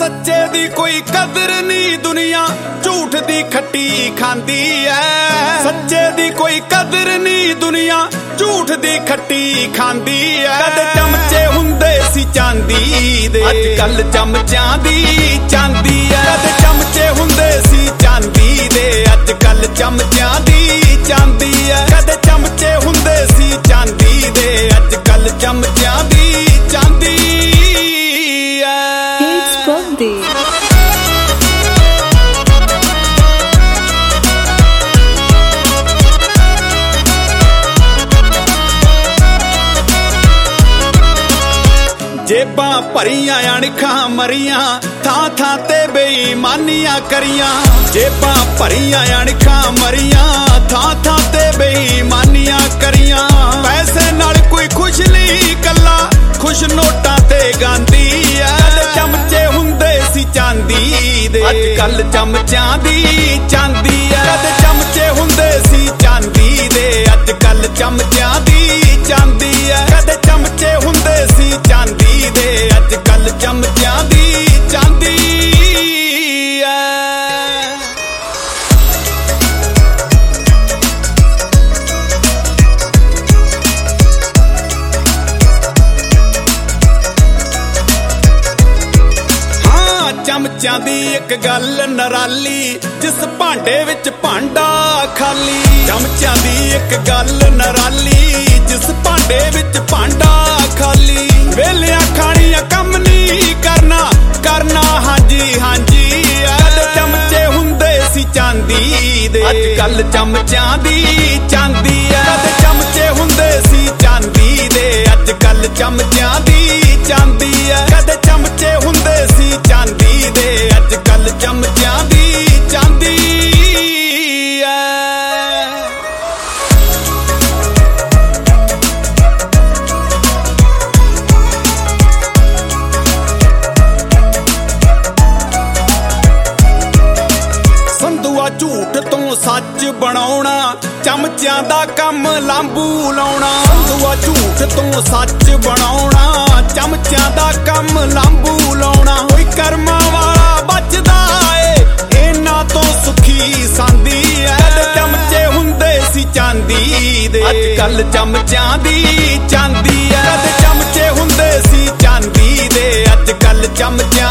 सच्चे दी कोई कदर नहीं दुनिया झूठ दी खट्टी खांदी है। सच्चे दी कोई कदर नहीं दुनिया झूठ दी खट्टी खांदी है। कदे चमचे हुंदे सी चांदी दे अज कल चमचां दी चांदी है। कदे चमचे हुंदे सी चांदी दे अज कल चमचां दी चांदी है। कदे चमचे हुंदे सी चांदी दे अज कल चमचां दी चांदी है। It's birthday. जेबां भरियां अणखां मरियां थां थां ते बेईमानियां करियां। जेबां भरियां अणखां मरियां थां थां ते बेईमानियां करियां। पैसे नाल कोई खुश नहीं कल्ला खुश नोटां ते गांदी है। कदे चमचे हुंदे सी चांदी दे अज कल चमचां दी चांदी है। कदे चमचे हुंदे सी चांदी दे अज कल चमचां दी चांदी है। कदे चमचे हुंदे सी चांदी दे अज कल चमचां दी चांदी है। चमचां दी एक गल नराली जिस भांडे विच भांडा खाली। चमचां दी एक गल नराली जिस भांडे विच भांडा खाली। वेलियां खाणियां कम नहीं करना करना हांजी हांजी। कदे चमचे हुंदे सी चांदी दे अज कल चमचां दी चांदी है। कदे चमचे हुंदे सी चांदी दे अज कल चमचां दी चांदी है। कदे चमचे हुंदे सी चांदी दे अज कल चमचां दी चांदी है। संधुआ झूठ तो सच बनाउणा चमचियां दा कम लांबू लाउणा। संधुआ झूठ तो सच बनाउणा चमचियां दा कम लांबू लाउणा। कोई कर्मा वाला बचदा ए इन्हां तो सुखी सांदी है। कदे चमचे हुंदे सी चांदी दे अज कल चमचां दी चांदी है। कदे चमचे हुंदे सी चांदी दे अज कल चमचां